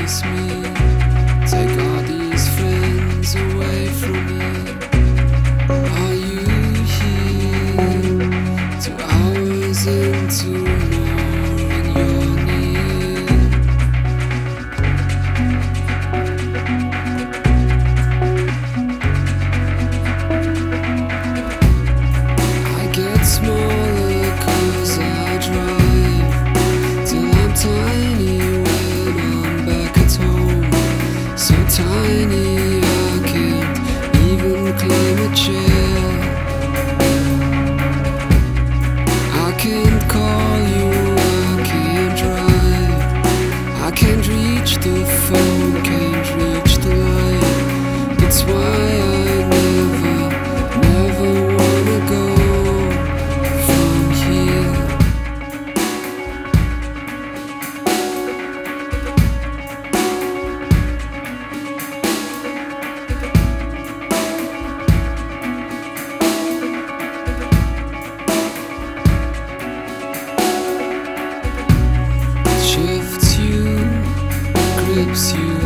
promise me, take all these friends away from me. Are you here? 2 hours into more and you're near. I get smaller 'cause I drive till I'm tiny when I'm back at home. So tiny I can't even climb a chair. I can't call you, I can't drive, I can't reach the phone, can't reach the light. It's why I never wanna go from here. Shifts you, grips you.